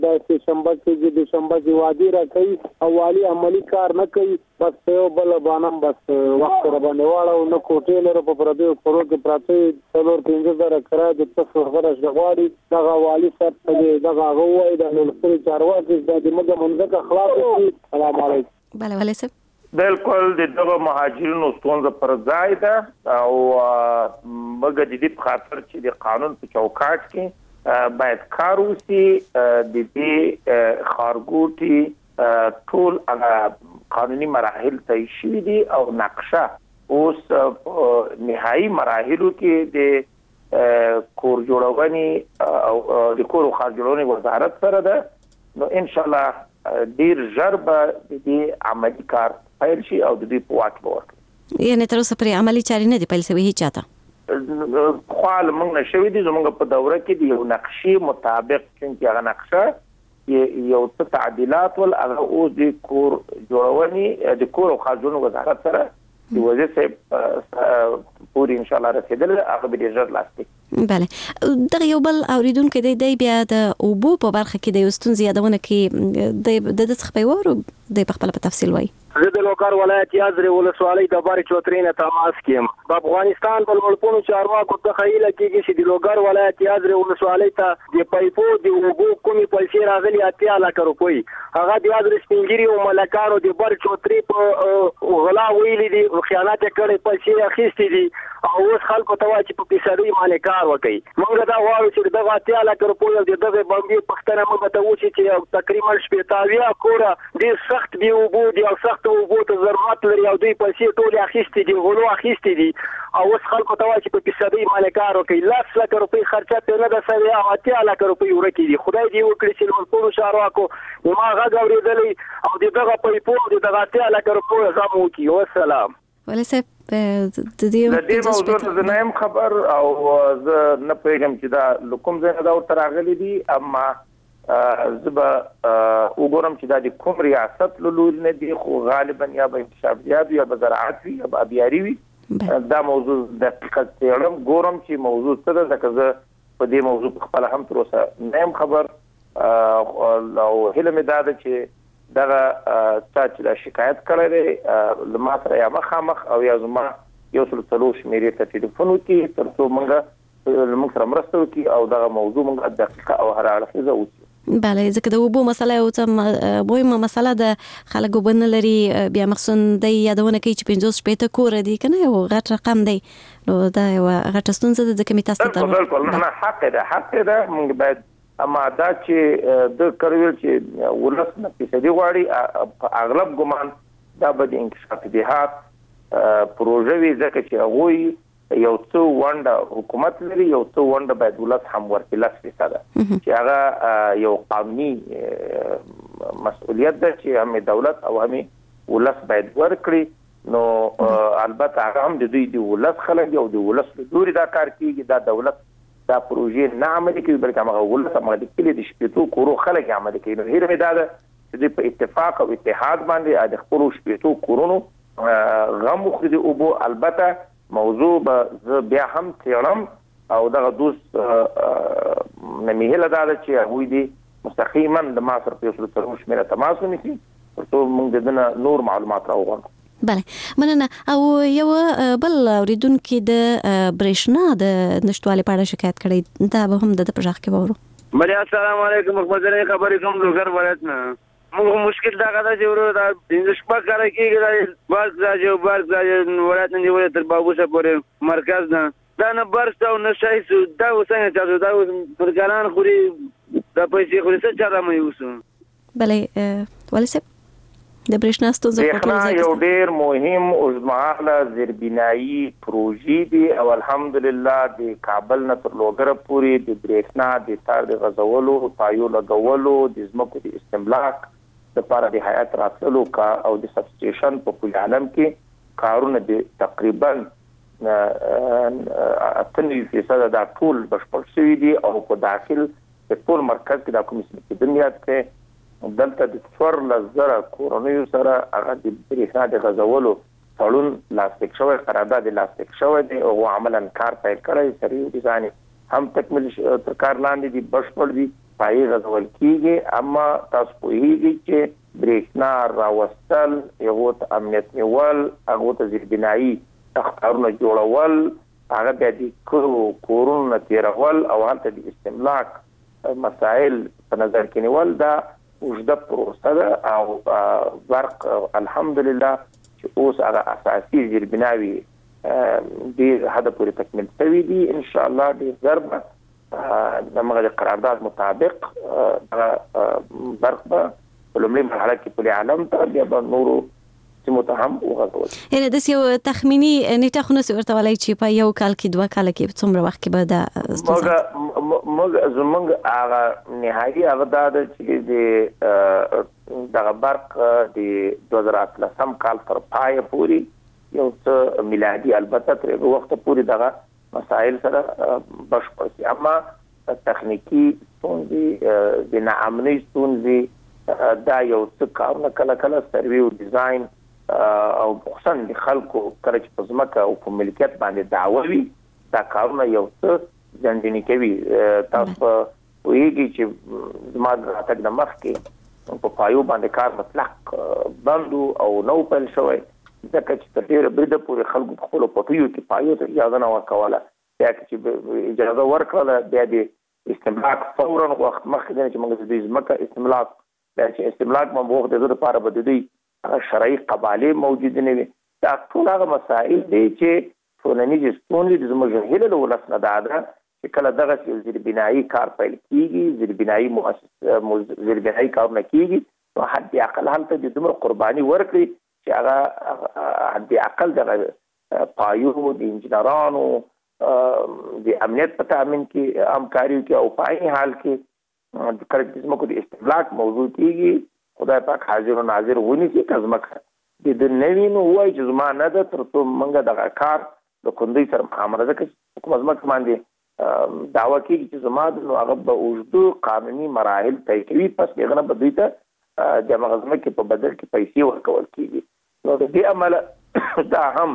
د سپتمبر کې د دسمبر کې وادي را کوي او والی عملی کار نه کوي بس یو بل باندې بس وخت را باندې واړو نو کوټې لري په پردیو کورو کې پراته څلور 15,000 کرایه د تاسو غرض غواړي دا والی سره دا غووي د لوکسري چارواکي د دماغ منځه خلاص شي. السلام علیکم. بله ولې سب بالکل د دغه مهاجرینو ستونزه پر ځای ده او موږ د دې په خاطر چې د قانون په چوکاټ کې باید کار وشي د دې خارګوټي ټول هغه قانوني مراحل طی شوي دي او نقشه اوس نهایی مراحلو کې د کور جوړونې او د کور او خار جوړونې وزارت سره ده. نو ان شاء الله ډیر ژر به د دې عملی کار پیل شي او د دې په واټ ورکړي. یعنی تر اوسه پرې عملی چارې نه دي پیل شوي هیڅ چاته خپل موږ نشوي دي زموږ په دوره کې د یو نقشې مطابق چې هغه نقشه یو څه تعدیلات ول هغه اوس د کور جوړونې د کور او خارجونو وزارت سره د وزیر صاحب پوری ان شاء الله رسیدل هغه به ډیر لاسته. بله دغه یو بل اوریدونکو دی بیا د اوبو په برخه کې د یوستون زیادونه کې د څخه وورو د خپل په تفصیل وای. زه د لوګر ولایت یازرې ولسوالۍ د بار چوترینه تماس کیم. په افغانستان په لوړپوړو چارواکو ته خیله کېږي چې د لوګر ولایت یازرې ولسوالۍ ته د پایپو د اوبو کومي پیسې راغلي 80 لک روپۍ هغه د یازرې سپینګری او ملکانو د بار چوتري په غلا ویلي دي خیانت کړي پیسې اخیستي دي او اوس خلکو ته وايي چې په پیسې باندې کار وکړي. موږ دا وایو چې دغه 80 لک روپۍ د دغه باندې پښتنه موږ ته وشي چې تقریبا 80 کوره ډیر سخت دی اوبو دی او سخت اوبو ته ضرورت لري او دوی پیسې ټول اخیستي دي غلو اخیستي دي او اوس خلکو ته وايي چې په پیسې باندې کار وکړي 100 لک روپۍ خرچه ته نه ده سوي او 80 لک روپۍ ورکړي دي. خدای دې وکړي چې ټول چارواکو ما غږ اورېدلې او دغه پیپو دغه 80 لک روپۍ زموږ وکړي. والسلام. ولې د دې موضوع ته نه يم خبر او زه نه پېژم چې دا لکم زنه دا تر راغلي دي اما زبا وګورم چې دا د کوم ریاست لول نه دي خو غالبا یا به انکشافیات یا به زراعت وي یا به ابياري وي. دا موضوع د حقیقت څېړم ګورم چې موضوع څه ده ځکه زه په دې موضوع خپل هم تر اوسه نه يم خبر او هله مې دا ده چې دغه چې دا شکایت کړی دی لما سره یا مخامخ او یا زما یو څل څلور شمیرې ته ټلیفون وکړي تر څو موږ سره مرسته وکړي او دغه موضوع موږ دقیقه او هر اړخیزه وڅېړو. بله ځکه د اوبو مسله یو څه مهمه مسله ده خلک اوبه نه لري بیا مخصوصا دی یادونه کوي چې 50 کوره دي که نه یو غټ رقم دی نو دا یوه غټه ستونزه ده ځکه مې تاسو ته بالکل نه حق ده موږ باید اما دا چې د کړویل چې ولس نه پیسې غواړي په اغلب ګمان دا به د انکشاف دهات پروژه وي ځکه چې هغه یو څو ونده حکومت لري یو څو ونده باید ولس هم ورکړي 100% چې هغه یو قانوني مسؤلیت ده چې هم دولت او هم ولس باید ورکړي. نو البته هغه هم د دوی د ولس خلک او د ولس لوري دا کار کوي دا دولت دا پروژې نه عملي کوي بلکې هغه ولس عملي کوي د شپېتو کورو خلک عملي کوي. نو هیله مې دا ده چې په اتفاق او اتحاد باندې د خپل شپېتو کورونو غم خو د اوبو البته موضوع به بیا هم تیرم او دغه دوست نمیهله دا ده چې هغوی دې مستقیما د ما سره په یو څلور شمیره تماس ونیسي تر څو موږ د دنه نور معلومات راوغواړو. بله مننه. او یو بل اوریدونکي د برېښنا د نشټوالي په اړه شکایت کړی دا به هم د په ژغ کې وورو. بله السلام علیکم مخبري خبرې کوم لوګر ولایت نه موږ مشکل دا غدا چې ورو دا د شپه کار کېږي دا بارز راځي ولایت نه ولایت تر بابوسه پورې مرکز نه دا نه برس او نه شای سو دا وسنګ چې دا پرګران خوري دا پیسې خوري څه چاره مې وسو. بله ولې د برېښنا ستونزه په ټول ځای کې یو ډېر مهم اوږدمهاله زیربنایي پروژې دي او الحمدلله د کابل نه تر لوګر پورې د برېښنا د تار د غځولو پایو لګولو د ځمکو د استملاک لپاره د هیئت راتللو او د سب سټیشن په ټول عالم کې کارونه د تقریبا 98% دا ټول بشپړ شوي دي او په داخل په ټول مرکز کې د کومې بنیاد کې دلته د 14,000 کورونو سره هغه د برېښنا د غځولو تړون لاسلیک شوی قرارداد لاسلیک شوی دی او عملاً کار پیل کړی سری ډیزاین هم تکمیل تر کار لاندې دي بشپړ دي پای غوول کیږي اما تاسو پوهیږئ چې برېښنا راوستل یو ته امنیت نیول هغه ته زیربنایي تخارونه جوړول هغه د کورونو تیرول او هلته د استملاک مسائل په نظر کې نیول دا اوږده پروسه ده او برق الحمدلله چې اوس هغه اساسي زیربناوي د هدا پورې تکمیل شوی دي ان شاء الله د ضرب دغه قرارداد مطابق برق په لومړي مرحله کې په عالم ته بیا به نورو سیمو ته هم وغځول. یعنې داسې یو تخمیني نیټه خو نسي ورته ویلی چې په یو کال کې 2 کاله کې څومره وخت کې به دا موږ زموږ هغه نهایي هغه دا ده چې د دغه برق د 2018 کال تر پایه پورې یو څه میلادي البته تر وخت پورې دغه مسائل سره بشپړ شي اما تخنیکی ستونزې د ناامنۍ ستونزې دا یو څه کارونه کله کله سروي او ډیزاین او خصوصا د خلکو کله چې په ځمکه او په ملکیت باندې دعوه وي دا کارونه یو څه ځنډنی کوي. تاسو وایي چې زما د راتګ نه مخکې په پایو باندې کار مطلق بندو او نو پیل شوی ځکه چې تر ډیره بریده پورې خلکو په خپلو پټیو کې پایو ته اجازه نه ورکوله بیا چې اجازه ورکړله بیا د استملاک فورا وخت مخکې دی چې موږ د دې ځمکه استملاک بیا چې استملاک مو وخت د لپاره به د دې شرعي قبالې موجود نه وي دا ټول هغه مسائل دي چې ټولنیز ستونزې زموږ هیله له ولس نه ده چې کله دغه زیربنایي کار پیل کیږي زیربنایي کارونه کیږي نو حد اقل هلته د دومره قرباني ورکړي چې هغه حد اقل دغه پایو د انجنیرانو د امنیت په تامین کې همکاري کوي او په عین حال کې کله چې زموږ د استملاک موضوع کیږي خدای پاک حاضر او ناظر ونیسي که زموږ د نوین وایي چې زما نه ده تر څو موږ دغه کار د کندوی سره مخامره کوي کوم زموږ باندې دعوه کوي چې زما نو هغه به اوږده قانوني مراحل طی کوي پس هغه به دوی ته د مغزمه کې په بدل کې پیسې ورکول کیږي نو د دې عمل دا هم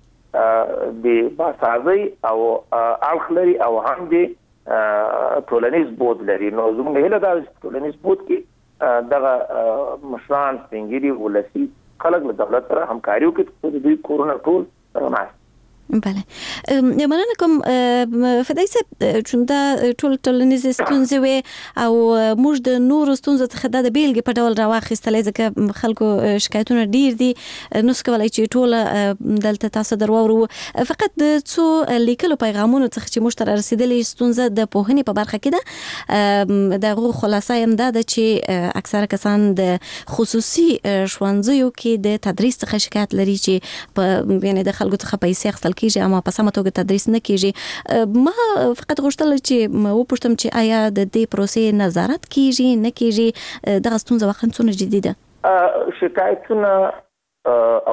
د باسازي او اړخ لري او هم د ټولنیز بود لري نو زموږ هیله دا ټولنیز بود کې دغه مشران سپینګری ولسی خلک له دولت سره همکاري وکړي د دوی کورونه ټول رڼا بله مننه کوم فدای صاحب چون دا ټولنیز ستونزې وي او موږ د نورو ستونزو څخه د بیلګې په ډول راواخیستلې ځکه خلکو شکایتونه ډیر دي نو څه کولی چې ټول دلته تاسو درواورو فقط د څو لیکلو پیغامونو څخه چې موږ ته رارسېدلې ستونزه د پوهنې په برخه کې ده د هغو خلاصه یې دا ده چې اکثره کسان د خصوصي ښوونځیو کې د تدریس څخه شکایت لري چې یعنې د خلکو څخه پیسې اخیستل کیږي اما په سمه توګه تدریس نه کیږي ما فقط غوښتل چې وپوښتم چې آیا د دې پروسې نظارت کیږي نه کیږي دغه ستونزه واقعا څومره جدي ده شکایتونه او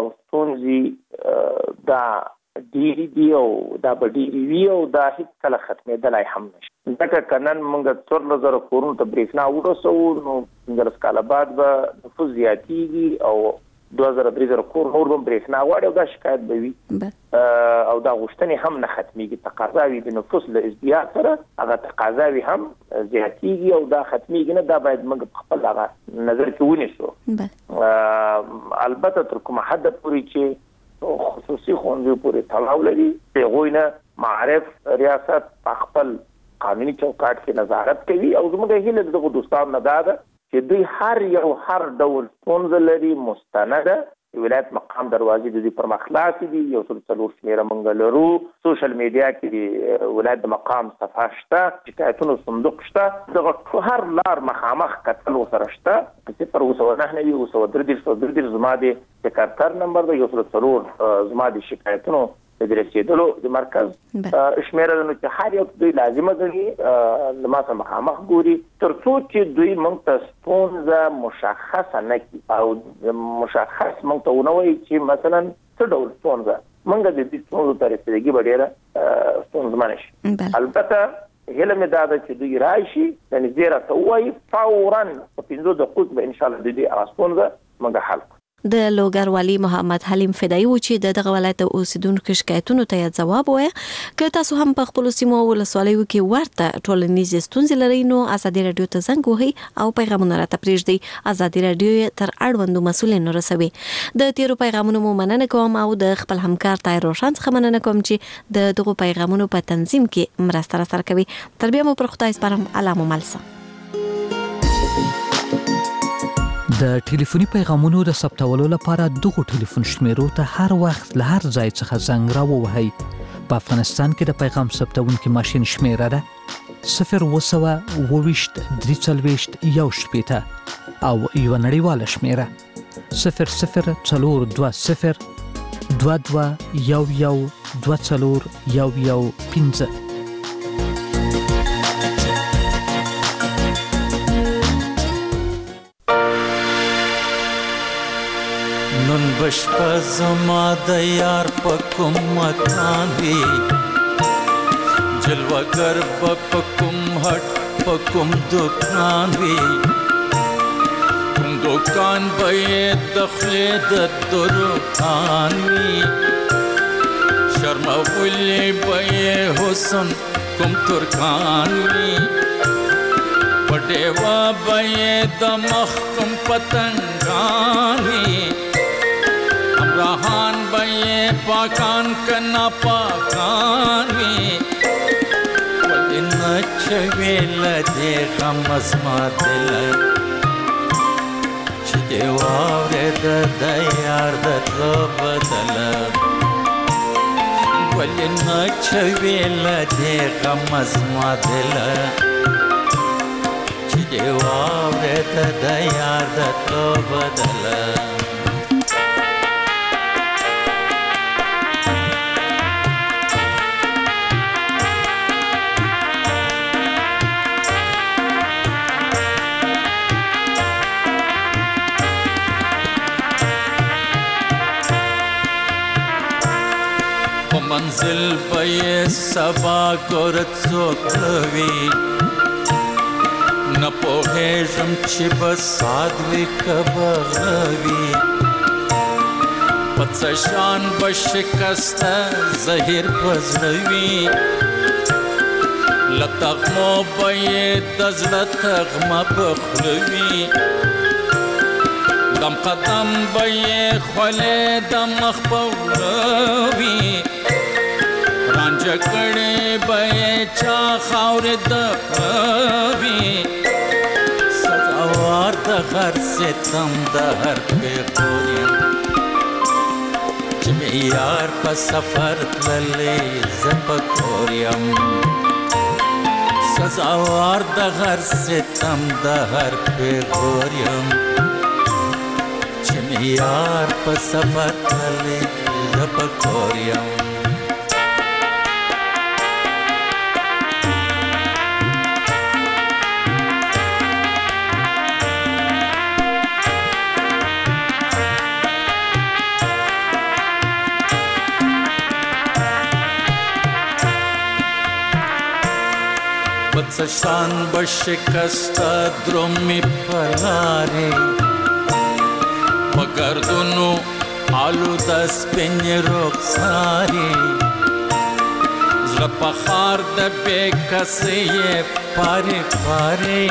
ستونزې دا ډېرې دي او دا به ډېرې وي او دا هیڅ کله ختمېدلی هم نشي ځکه که نن موږ 14,000 کورونو ته برېښنا ورسوو نو 15 کاله بعد به نفوس زیاتېږي او 2,000-3,000 کور نور به برېښنا غواړي او دا شکایت به وي او دا غوښتنې هم نه ختمېږي تقاضاوي د نفوس له ازدیاد سره هغه تقاضاوي هم زیاتېږي او دا ختمېږي نه دا باید موږ په خپل هغه نظر کې ونیسو البته تر کومه حده پورې چې خصوصي ښوونځیو پورې تړاو لري د هغوی نه معارف ریاست په خپل قانوني چوکاټ کې نظارت کوي او زموږ هیله د دغو دوستانو نه دا ده چې دوی هر ډول ستونزه لري مستنده ولایت مقام دروازې د دې پر مخ خلاصې دي 104 شمیره موږ لرو سوشل میډیا کې د ولایت مقام صفحه شته شکایتونو صندوق شته دغه هر لار مخامخ کتل سره شته چې پر 293 زما د سکرټر نمبر د 104 زما د شکایتونو د رسیدلو د مرکز شمیره نو چې هر یو دوی لازمه ګڼي لماسه مخامخ ګوري ترڅو چې دوی موږ ته ستونزه مشخصه نه کړي او مشخص موږ ته ونه وایي چې مثلا څه ډول ستونزه موږ د دې ستونزو ته رسیدګي به ډېره ستونزمنه شي البته هیله مې دا ده چې دوی راشي د نږدې راته ووایي فورا په 15 دقیقو کې به انشاءالله د دې ستونزه موږ حل کړو د لوګر والی محمد حلیم فدایي و چې دغه ولایت اوسیدونکو شکایتونو ته ځواب وایي که تاسو هم په خپل سیمو ولسوالیو کې ورته ټولنیزې ستونزې لرئ نو ازادي رادیو ته زنګ وهئ او پیغامونه راته پرېږدئ. ازادي رادیو تر اړوندو مسؤلینو رسوي. د تیرو پیغامونو مو مننه کوم او د خپل همکار طاهر روشن څخه مننه کوم چې د دغو پیغامونو په تنظیم کې مرسته راسره کوي. تر بیا مو پر خدای سپارم. الله مو ملسه. د ټلیفوني پیغامونو د ثبتولو لپاره دغه ټلیفون شمیرو ته هر وخت له هر ځای څخه زنګ راووهئ. په افغانستان کې د پیغام ثبتونکي ماشین شمیره ده 0202341 او یو نړیواله شمیره 0042022112 نن بشپا زما د یار په کوم مکان وی جلوه گر په کوم هټ په کوم دکان وی کوم دکان به د خلد درکان وی شرم ولې به حسن کوم ترکان وی پټوا به د مخ کوم پتنګان وی امراهان بھائی پاکان کنا پاکانی ودن چویل دے غمزما دل چی دیوار دا یار دا بدل ودن چویل دے غمزما دل چی دیوار دا یار دا بدل منزل پې سبا ګورت څوکوي نه پوهېږم چې بس سادوي کبغوي په څه شان به شکسته زهیر پزړوي له تغمو به یې د زړه تغمه پخلوي دم قدم به یې خولې د مخ په وړوي رانجه کړې به یې چا خاورې د پوي سزاوار د هر ستم د هر پېغور یم چې مې یار په سفر تللی زه په کور یم سزاوار د هر ستم د هر پېغور یم چې مې یار په سفر تللی زه په کور یم څه شان به شکسته درومې په لارې په ګردونو آلوده سپینې رخسارې زړه په ښار د بې کسې یې پارې پارې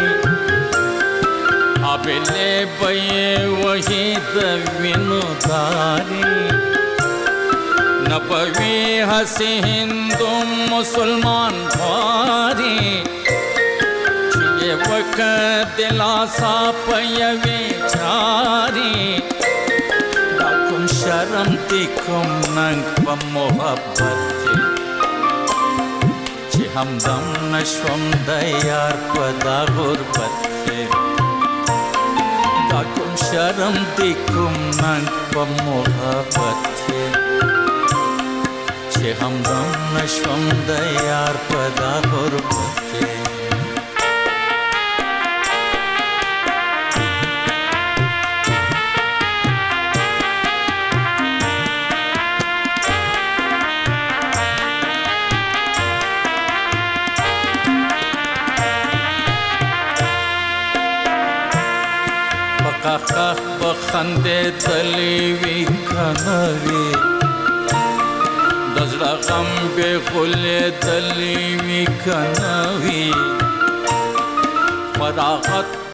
آبلې به یې وهي د وینو دارې نه به وي هسې هندو مسلمان خوارې وکړ دلاسا په یوې چارې دا کوم شرم دی کوم ننګ په محبت کې چې همدم نشوم د یار په دا غربت کې دا کوم شرم دی کوم ننګ په محبت کې چې همدم نشوم د یار په دا غربت کې قهقه بخندېدلې وي کنه وي د زړه غم به غولېدلې وي کنه وي فراغت